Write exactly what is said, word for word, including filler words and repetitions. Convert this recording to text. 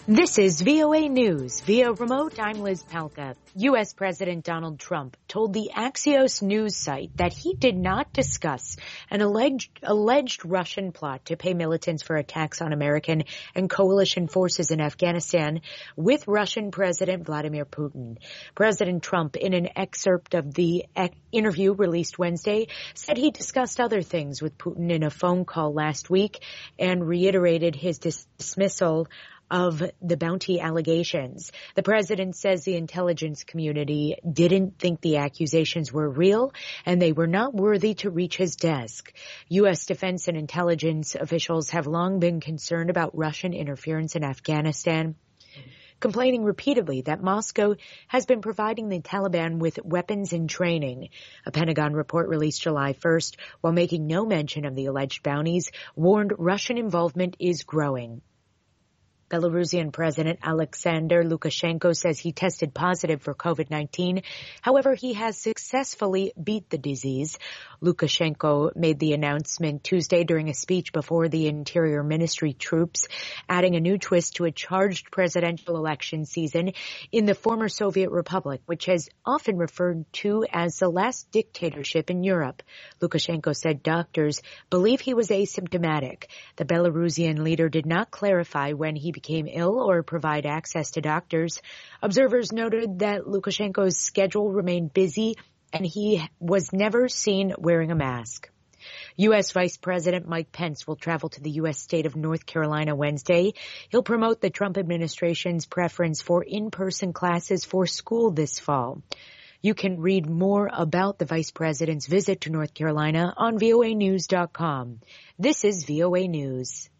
This is V O A News. Via remote, I'm Liz Palka. U S. President Donald Trump told the Axios news site that he did not discuss an alleged, alleged Russian plot to pay militants for attacks on American and coalition forces in Afghanistan with Russian President Vladimir Putin. President Trump, in an excerpt of the interview released Wednesday, said he discussed other things with Putin in a phone call last week and reiterated his dismissal of the bounty allegations. The president says the intelligence community didn't think the accusations were real and they were not worthy to reach his desk. U S defense and intelligence officials have long been concerned about Russian interference in Afghanistan, complaining repeatedly that Moscow has been providing the Taliban with weapons and training. A Pentagon report released July first, while making no mention of the alleged bounties, warned Russian involvement is growing. Belarusian President Alexander Lukashenko says he tested positive for COVID nineteen. However, he has successfully beat the disease. Lukashenko made the announcement Tuesday during a speech before the Interior Ministry troops, adding a new twist to a charged presidential election season in the former Soviet Republic, which has often referred to as the last dictatorship in Europe. Lukashenko said doctors believe he was asymptomatic. The Belarusian leader did not clarify when he became ill or provide access to doctors. Observers noted that Lukashenko's schedule remained busy and he was never seen wearing a mask. U S. Vice President Mike Pence will travel to the U S state of North Carolina Wednesday. He'll promote the Trump administration's preference for in-person classes for school this fall. You can read more about the Vice President's visit to North Carolina on V O A news dot com. This is V O A News.